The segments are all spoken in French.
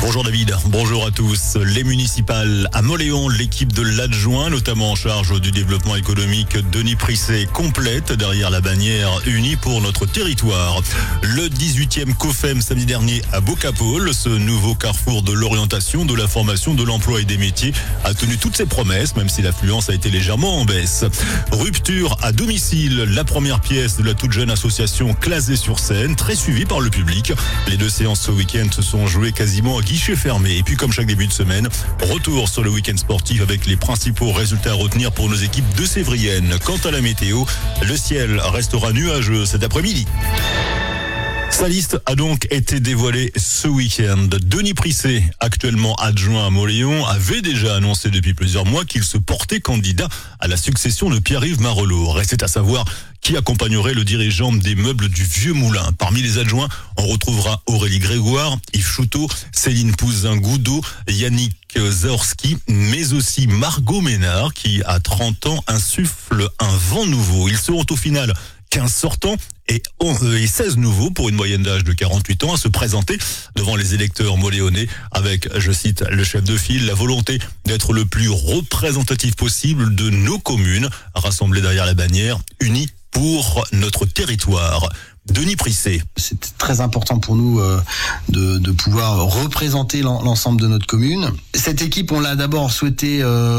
Bonjour David, bonjour à tous. Les municipales à Mauléon, l'équipe de l'adjoint, notamment en charge du développement économique, Denis Prisset, complète derrière la bannière Unis pour notre territoire. Le 18e COFEM samedi dernier à Bocapole, ce nouveau carrefour de l'orientation, de la formation, de l'emploi et des métiers, a tenu toutes ses promesses, même si l'affluence a été légèrement en baisse. Rupture à domicile, la première pièce de la toute jeune association Clasé-sur-Seine, très suivie par le public. Les deux séances ce week-end se sont jouées quasiment à guichet fermé. Et puis comme chaque début de semaine, retour sur le week-end sportif avec les principaux résultats à retenir pour nos équipes de Sévrienne. Quant à la météo, le ciel restera nuageux cet après-midi. Sa liste a donc été dévoilée ce week-end. Denis Prisset, actuellement adjoint à Mauléon, avait déjà annoncé depuis plusieurs mois qu'il se portait candidat à la succession de Pierre-Yves Marolleau. Restait à savoir qui accompagnerait le dirigeant des meubles du Vieux Moulin. Parmi les adjoints, on retrouvera Aurélie Grégoire, Yves Chouteau, Céline Pouzin-Goudot, Yannick Zaorski, mais aussi Margot Ménard, qui à 30 ans insuffle un vent nouveau. Ils seront au final 15 sortants et 16 nouveaux pour une moyenne d'âge de 48 ans à se présenter devant les électeurs moléonais avec, je cite le chef de file, la volonté d'être le plus représentatif possible de nos communes, rassemblées derrière la bannière, unis pour notre territoire. Denis Prisset. C'est très important pour nous de pouvoir représenter l'ensemble de notre commune. Cette équipe, on l'a d'abord souhaité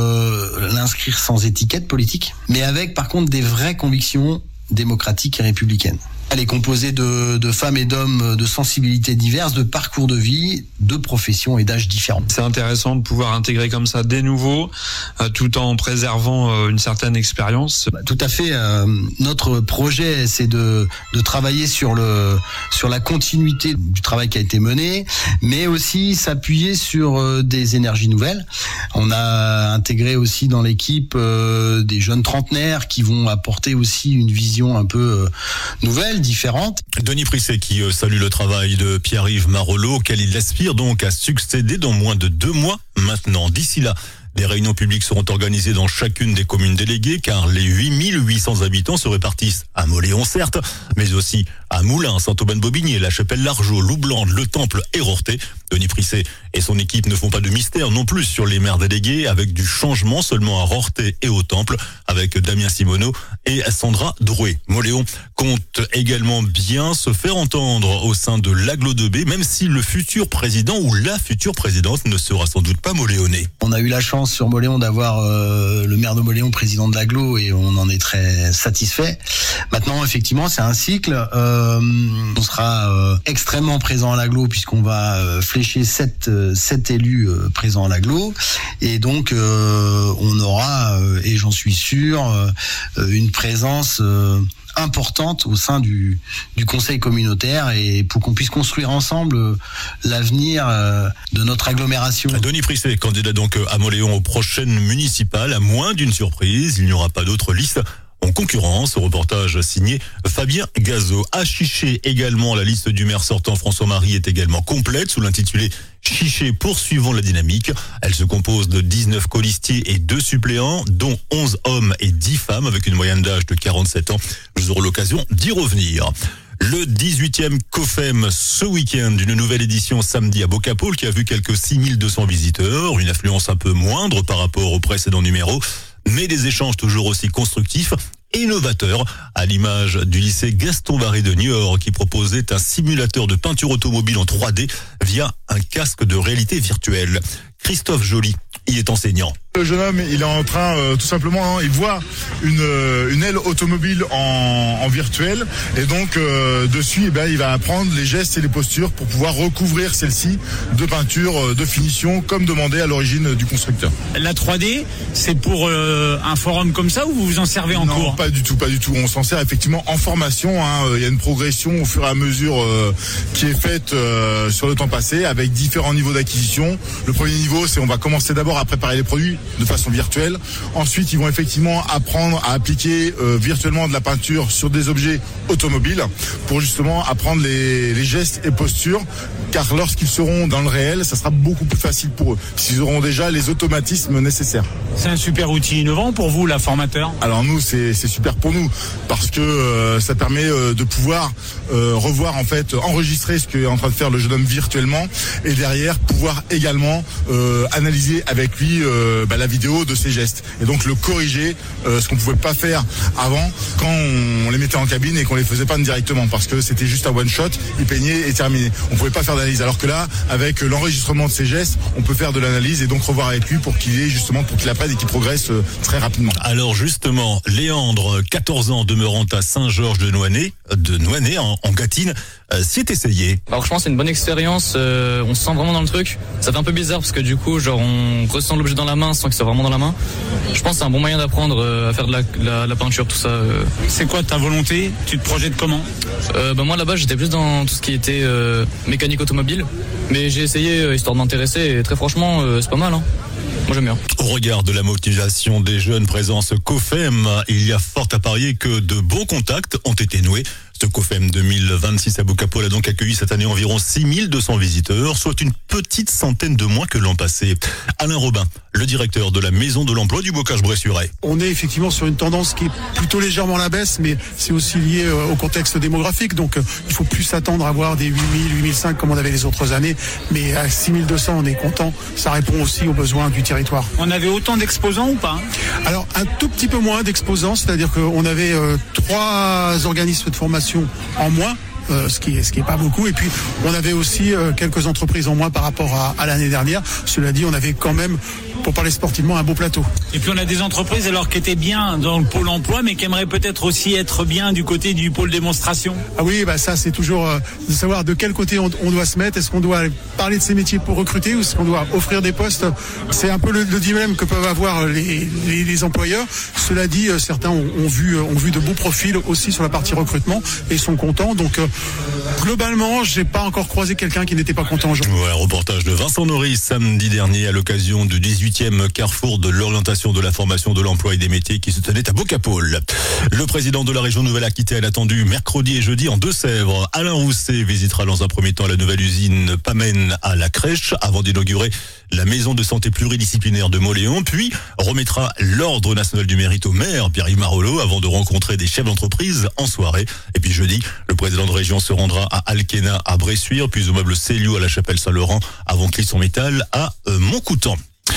l'inscrire sans étiquette politique, mais avec par contre des vraies convictions démocratiques et républicaines. Elle est composée de femmes et d'hommes de sensibilités diverses, de parcours de vie, de professions et d'âges différents. C'est intéressant de pouvoir intégrer comme ça des nouveaux, tout en préservant une certaine expérience. Tout à fait. Notre projet, c'est de travailler sur la continuité du travail qui a été mené, mais aussi s'appuyer sur des énergies nouvelles. On a intégré aussi dans l'équipe des jeunes trentenaires qui vont apporter aussi une vision un peu nouvelle, différente. Denis Prisset qui salue le travail de Pierre-Yves Marolleau, auquel il aspire donc à succéder dans moins de 2 mois maintenant. D'ici là, des réunions publiques seront organisées dans chacune des communes déléguées car les 8800 habitants se répartissent à Mauléon certes, mais aussi à Moulins, Saint-Aubin-de-Bobigny, La Chapelle-Largeau, Loublande, Le Temple et Rorthais. Denis Prisset et son équipe ne font pas de mystère non plus sur les maires délégués, avec du changement seulement à Rorthais et au Temple, avec Damien Simoneau et Sandra Drouet. Mauléon compte également bien se faire entendre au sein de l'Agglo 2B, même si le futur président ou la future présidente ne sera sans doute pas moléonais. On a eu la chance sur Mauléon d'avoir le maire de Mauléon président de l'Agglo et on en est très satisfait. Maintenant, effectivement, c'est un cycle. On sera extrêmement présent à l'Agglo puisqu'on va flécher 7 élus présents à l'Agglo et donc on aura, et j'en suis sûr, une présence importante au sein du conseil communautaire et pour qu'on puisse construire ensemble l'avenir de notre agglomération. Denis Prisset, candidat donc à Mauléon aux prochaines municipales, à moins d'une surprise, il n'y aura pas d'autre liste en concurrence. Reportage signé Fabien Gazot. À Chiché également, la liste du maire sortant François-Marie est également complète sous l'intitulé Chiché poursuivant la dynamique. Elle se compose de 19 colistiers et 2 suppléants, dont 11 hommes et 10 femmes avec une moyenne d'âge de 47 ans. Vous aurez l'occasion d'y revenir. Le 18e COFEM ce week-end, une nouvelle édition samedi à Bocapole qui a vu quelques 6200 visiteurs, une affluence un peu moindre par rapport au précédent numéro, mais des échanges toujours aussi constructifs et innovateurs, à l'image du lycée Gaston Barré de Niort qui proposait un simulateur de peinture automobile en 3D via un casque de réalité virtuelle. Christophe Joly y est enseignant. Le jeune homme, il est en train, tout simplement, il voit une aile automobile en virtuel et donc dessus, il va apprendre les gestes et les postures pour pouvoir recouvrir celle-ci de peinture, de finition, comme demandé à l'origine du constructeur. La 3D, c'est pour un forum comme ça ou vous vous en servez en cours ? Non, pas du tout. On s'en sert effectivement en formation. Il y a une progression au fur et à mesure qui est faite sur le temps passé avec différents niveaux d'acquisition. Le premier niveau, c'est on va commencer d'abord à préparer les produits de façon virtuelle. Ensuite, ils vont effectivement apprendre à appliquer virtuellement de la peinture sur des objets automobiles pour justement apprendre les gestes et postures, car lorsqu'ils seront dans le réel, ça sera beaucoup plus facile pour eux, puisqu'ils auront déjà les automatismes nécessaires. C'est un super outil innovant pour vous, la formateur. Alors nous, c'est super pour nous, parce que ça permet de pouvoir revoir, en fait, enregistrer ce qu'est en train de faire le jeune homme virtuellement, et derrière pouvoir également analyser avec lui la vidéo de ses gestes, et donc le corriger, ce qu'on pouvait pas faire avant quand on les mettait en cabine et qu'on les faisait pas directement, parce que c'était juste un one shot, il peignait et terminé. On pouvait pas faire d'analyse, alors que là, avec l'enregistrement de ses gestes, on peut faire de l'analyse et donc revoir avec lui pour qu'il apprenne et qu'il progresse très rapidement. Alors justement, Léandre, 14 ans, demeurant à Saint-Georges de Noinay en Gâtine, s'y est essayé. Alors je pense que c'est une bonne expérience, on se sent vraiment dans le truc. Ça fait un peu bizarre parce que du coup, genre on ressent l'objet dans la main sans que ça soit vraiment dans la main. Je pense que c'est un bon moyen d'apprendre à faire de la peinture, tout ça. C'est quoi ta volonté? Tu te projettes comment? Moi là-bas, j'étais plus dans tout ce qui était mécanique automobile, mais j'ai essayé histoire de m'intéresser et très franchement, c'est pas mal. Moi j'aime bien. Au regard de la motivation des jeunes présents à ce COFEM, il y a fort à parier que de bons contacts ont été noués. Ce COFEM 2026 à Bocapol a donc accueilli cette année environ 6200 visiteurs, soit une petite centaine de moins que l'an passé. Alain Robin, le directeur de la Maison de l'Emploi du Bocage-Bressuret. On est effectivement sur une tendance qui est plutôt légèrement à la baisse, mais c'est aussi lié au contexte démographique. Donc il faut plus s'attendre à avoir des 8000, 8005 comme on avait les autres années. Mais à 6200, on est content. Ça répond aussi aux besoins du territoire. On avait autant d'exposants ou pas? Alors un tout petit peu moins d'exposants, c'est-à-dire qu'on avait 3 organismes de formation en moins. Ce qui est pas beaucoup, et puis on avait aussi quelques entreprises en moins par rapport à l'année dernière. Cela dit, on avait quand même, pour parler sportivement, un beau plateau. Et puis on a des entreprises alors qui étaient bien dans le pôle emploi, mais qui aimeraient peut-être aussi être bien du côté du pôle démonstration. Ah oui, ça c'est toujours de savoir de quel côté on doit se mettre. Est-ce qu'on doit parler de ces métiers pour recruter, ou est-ce qu'on doit offrir des postes? C'est un peu le dilemme que peuvent avoir les employeurs. Cela dit, certains ont vu de beaux profils aussi sur la partie recrutement et sont contents. Donc globalement, j'ai pas encore croisé quelqu'un qui n'était pas content aujourd'hui. Ouais, reportage de Vincent Norris samedi dernier à l'occasion du 18e carrefour de l'orientation de la formation de l'emploi et des métiers qui se tenait à Bocapol. Le président de la région Nouvelle-Aquitaine attendu mercredi et jeudi en Deux-Sèvres. Alain Rousset visitera dans un premier temps la nouvelle usine Pamène à la Crèche avant d'inaugurer la maison de santé pluridisciplinaire de Mauléon, puis remettra l'ordre national du mérite au maire Pierre-Yves Marolleau avant de rencontrer des chefs d'entreprise en soirée. Et puis jeudi, le président de région se rendra à Alkena à Bressuire, puis au meuble Céliou à la Chapelle Saint-Laurent, avant Clisson Métal à Montcoutan.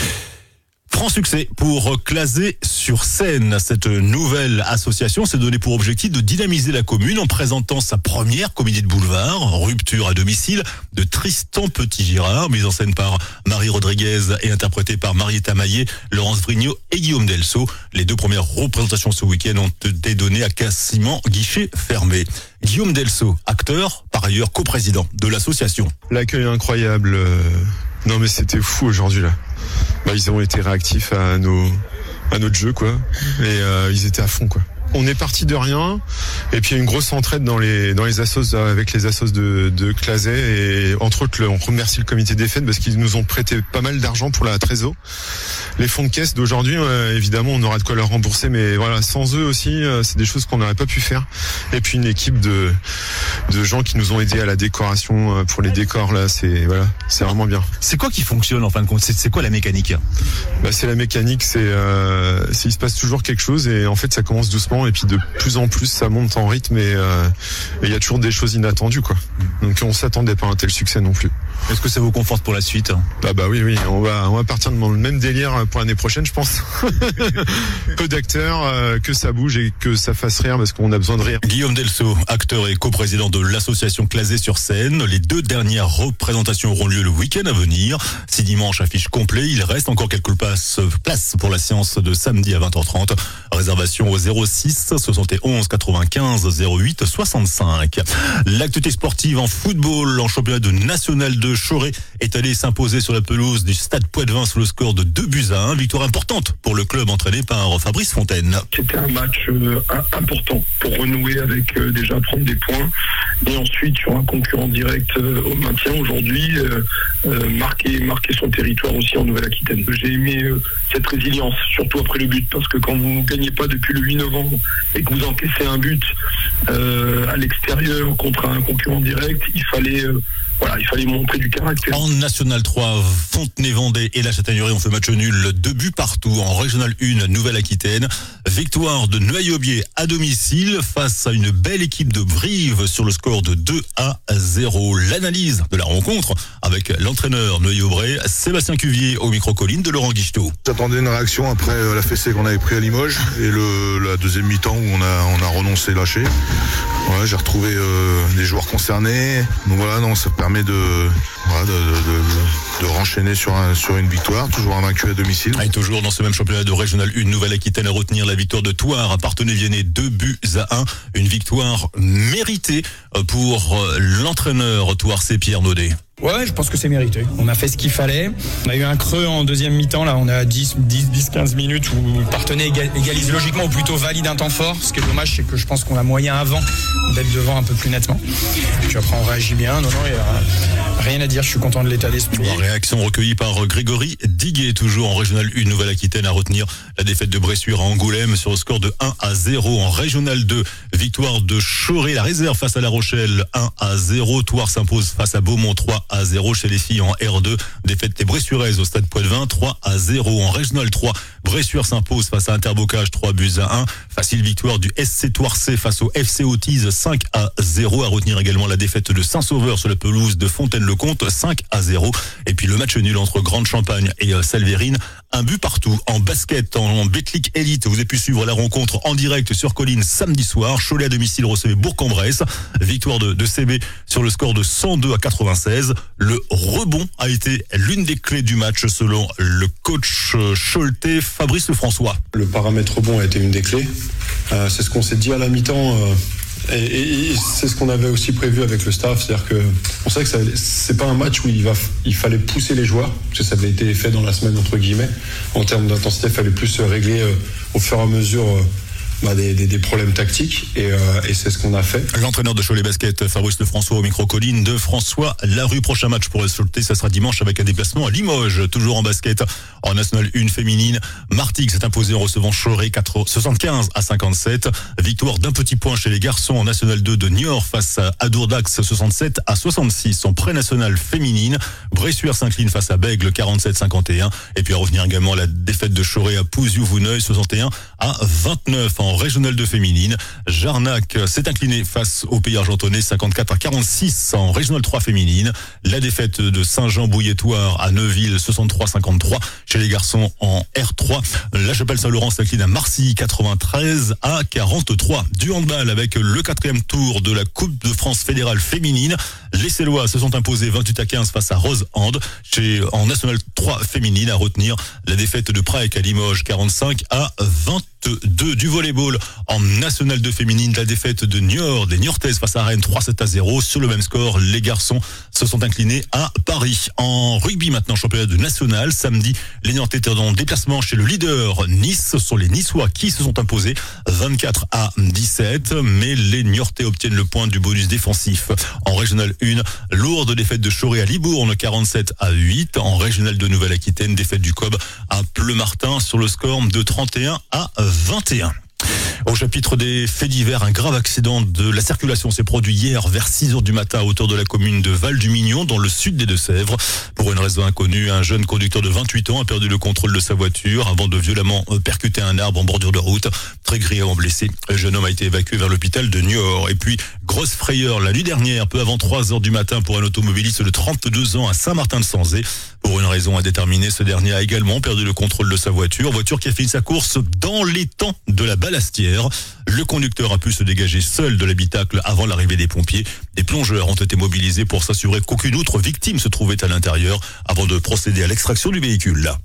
Franc succès pour Clasé-sur-Seine. Cette nouvelle association s'est donnée pour objectif de dynamiser la commune en présentant sa première comédie de boulevard, Rupture à domicile, de Tristan Petit-Girard, mise en scène par Marie Rodriguez et interprétée par Marietta Maillet, Laurence Vrignot et Guillaume Delso. Les 2 premières représentations ce week-end ont été données à quasiment guichet fermé. Guillaume Delso, acteur, par ailleurs coprésident de l'association. L'accueil incroyable. Non mais c'était fou aujourd'hui là. Ils ont été réactifs à notre jeu quoi, et ils étaient à fond quoi. On est parti de rien, et puis il y a une grosse entraide dans les assos, avec les assos de Clasé, et entre autres on remercie le comité des fêtes parce qu'ils nous ont prêté pas mal d'argent pour la trésor. Les fonds de caisse d'aujourd'hui, évidemment on aura de quoi leur rembourser, mais voilà, sans eux aussi c'est des choses qu'on n'aurait pas pu faire. Et puis une équipe de gens qui nous ont aidés à la décoration, pour les décors là, c'est vraiment bien. C'est quoi qui fonctionne en fin de compte? C'est quoi la mécanique? C'est la mécanique, il se passe toujours quelque chose, et en fait ça commence doucement, et puis de plus en plus ça monte en rythme, et il y a toujours des choses inattendues quoi. Donc on s'attendait pas à un tel succès non plus. Est-ce que ça vous conforte pour la suite? Oui, on va partir dans le même délire pour l'année prochaine, je pense. Peu d'acteurs, que ça bouge et que ça fasse rire, parce qu'on a besoin de rire. Guillaume Delso, acteur et coprésident de l'association Clasé-sur-Seine. Les 2 dernières représentations auront lieu le week-end à venir. Si dimanche affiche complet, il reste encore quelques places pour la séance de samedi à 20h30. Réservation au 06 06 71 95 08 65. L'actualité sportive en football, en championnat de National 2, Choré est allé s'imposer sur la pelouse du Stade Poitvin sous le score de 2-1. Victoire importante pour le club entraîné par Fabrice Fontaine. C'était un match important pour renouer avec déjà prendre des points et ensuite sur un concurrent direct au maintien aujourd'hui, marquer son territoire aussi en Nouvelle-Aquitaine. J'ai aimé cette résilience, surtout après le but, parce que quand vous ne gagnez pas depuis le 8 novembre et que vous encaissez un but à l'extérieur contre un concurrent direct, il fallait montrer du caractère. En National 3, Fontenay-Vendée et la Châtaigneraie ont fait match nul, 2 buts partout. En Régional 1, Nouvelle-Aquitaine, victoire de Noyaubier à domicile face à une belle équipe de Brive sur le score de 2-0. L'analyse de la rencontre avec l'entraîneur Noyaubré, Sébastien Cuvier, au micro-colline de Laurent Guichetot. J'attendais une réaction après la fessée qu'on avait pris à Limoges et la deuxième mi-temps où on a renoncé, lâché. Ouais, j'ai retrouvé des joueurs concernés. Donc voilà, non, ça permet de renchaîner sur une victoire, toujours invaincu à domicile. Et toujours dans ce même championnat de Régional 1, Nouvelle-Aquitaine à retenir la victoire de Thouars à Parthenay-Viennet, 2-1. Une victoire méritée pour l'entraîneur Thouarsais Pierre Naudet. Ouais, je pense que c'est mérité. On a fait ce qu'il fallait. On a eu un creux en deuxième mi-temps. Là, on a 10-15 minutes où Parthenay égalise logiquement ou plutôt valide un temps fort. Ce qui est dommage, c'est que je pense qu'on a moyen avant d'être devant un peu plus nettement. Puis après, on réagit bien. Non, il n'y a rien à dire. Je suis content de l'état d'esprit. Réaction recueillie par Grégory Diguet, toujours en Régional 1, Nouvelle-Aquitaine, à retenir la défaite de Bressuire à Angoulême sur le score de 1-0. En Régional 2, victoire de Choré, la réserve face à La Rochelle, 1-0. Thouars s'impose face à Beaumont, 3-0 chez les filles en R2. Défaite des Bressuiraises au Stade Poitvin, 3-0. En Régional 3, Bressuire s'impose face à Interbocage, 3-1. Facile victoire du SC Thouarsais face au FC Autise, 5-0. À retenir également la défaite de Saint-Sauveur sur la pelouse de Fontaine-le-Comte, 5-0. Et puis le match nul entre Grande Champagne et Salvérine, 1 but partout. En basket, en Betclic Elite, vous avez pu suivre la rencontre en direct sur Colline samedi soir. Cholet à domicile recevait Bourg-en-Bresse. Victoire de CB sur le score de 102-96. Le rebond a été l'une des clés du match selon le coach Choletais Fabrice Lefrançois. Le paramètre rebond a été une des clés. C'est ce qu'on s'est dit à la mi-temps. Et c'est ce qu'on avait aussi prévu avec le staff, c'est-à-dire que on sait que c'est pas un match où il fallait pousser les joueurs, parce que ça avait été fait dans la semaine entre guillemets. En termes d'intensité, il fallait plus régler au fur et à mesure des problèmes tactiques et c'est ce qu'on a fait. L'entraîneur de Cholet Basket, Fabrice Lefrançois, au micro-colline de François Larue. Prochain match pour le Choletais, ça sera dimanche avec un déplacement à Limoges, toujours en basket. En National 1 féminine, Martigues s'est imposé en recevant Choré 75-57. Victoire d'un petit point chez les garçons en National 2 de Niort face à Dourdax 67-66. En pré-national féminine, Bressuire s'incline face à Bègle 47-51. Et puis à revenir également la défaite de Choré à Pouziou-Vouneuil 61-29. En Régional 2 féminine, Jarnac s'est incliné face au Pays Argentonnais 54-46. En Régional 3 féminine, la défaite de Saint-Jean-Bouillet-Thouars à Neuville 63-53. Chez les garçons en R3, la Chapelle-Saint-Laurent s'incline à Marcilly 93-43. Du handball avec le 4e tour de la Coupe de France fédérale féminine. Les Célois se sont imposés 28-15 face à Rose-Hand. En National 3 féminine, à retenir la défaite de Prague à Limoges 45-22. Du volleyball en National 2 féminine, la défaite de Niort, des Niortaises face à Rennes 3-7-0. Sur le même score, les garçons se sont inclinés à Paris. En rugby maintenant, championnat de national, samedi, les Niortais étaient en déplacement chez le leader Nice. Ce sont les Niçois qui se sont imposés 24-17, mais les Niortais obtiennent le point du bonus défensif. En Régional 1, lourde défaite de Choré à Libourne 47-8. En Régional de Nouvelle-Aquitaine, défaite du COB à Pleumartin sur le score de 31-21. Au chapitre des faits divers, un grave accident de la circulation s'est produit hier vers 6h du matin à hauteur de la commune de Val-du-Mignon dans le sud des Deux-Sèvres. Pour une raison inconnue, un jeune conducteur de 28 ans a perdu le contrôle de sa voiture avant de violemment percuter un arbre en bordure de route. Très grièvement blessé, le jeune homme a été évacué vers l'hôpital de Niort. Et puis, grosse frayeur la nuit dernière, peu avant 3h du matin pour un automobiliste de 32 ans à Saint-Martin-de-Sanzé. Pour une raison indéterminée, ce dernier a également perdu le contrôle de sa voiture qui a fini sa course dans l'étang de la Ballastière. Le conducteur a pu se dégager seul de l'habitacle avant l'arrivée des pompiers. Des plongeurs ont été mobilisés pour s'assurer qu'aucune autre victime se trouvait à l'intérieur avant de procéder à l'extraction du véhicule.